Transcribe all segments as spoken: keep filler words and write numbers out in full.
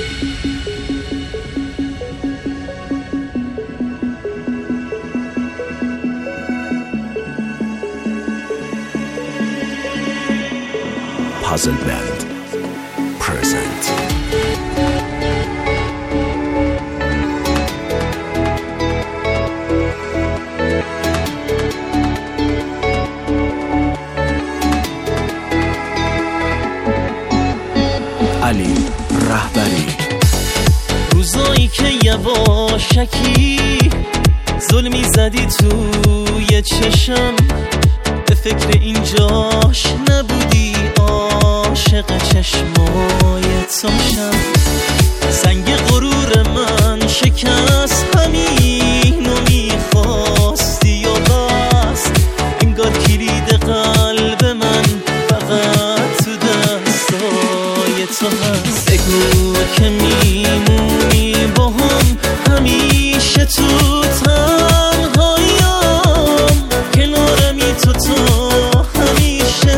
Puzzle Band present. علی رهبری. روزایی که یواشکی ظلمی زدی توی چشم، به فکر اینجاش نبودی، عاشق چشمای تاشم. سنگ غرور من شکست، همینو میخواستی و بس. انگار کلید قلب من فقط تو دستای تو هست. بگو که میمونی با هم همیشه تو تنهاییم، کنارمی تو تو همیشه.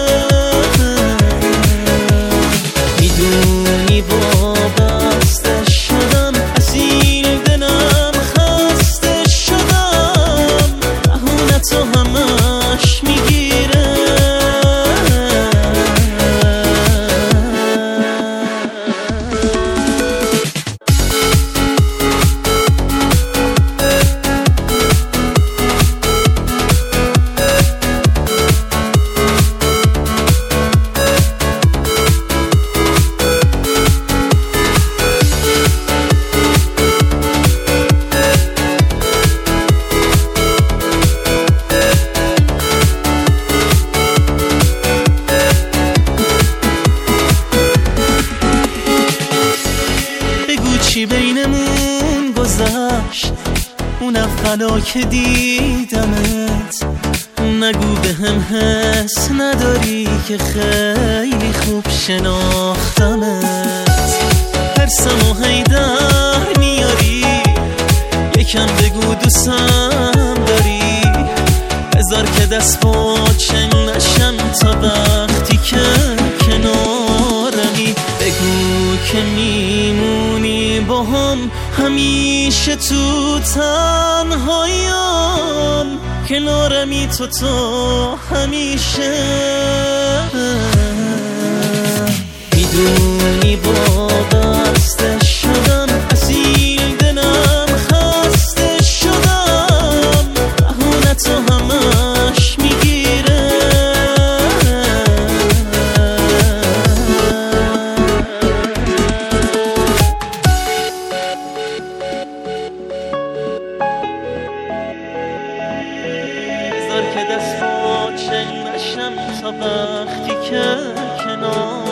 میدونی وابسته شدم، اسیر دلم خسته شدم، بهونتو همش میگیره. چی بینمون گذشت اون اولا که دیدمت؟ نگو به هم حس نداری که خیلی خوب شناختمت. حرسمو هی در میاری، یکم بگو دوستم داری. بذار که دست باچه نشم تا وقتی که کنارمی. بگو که میمونی با هم همیشه تو تنهاییم، کنارمی تو تو همیشه. میدونی وابسته شدم، اسیر دلم خسته شدم، بهونتو همش میگیره. بذار که دست باچه نشم تا وقتی که کنار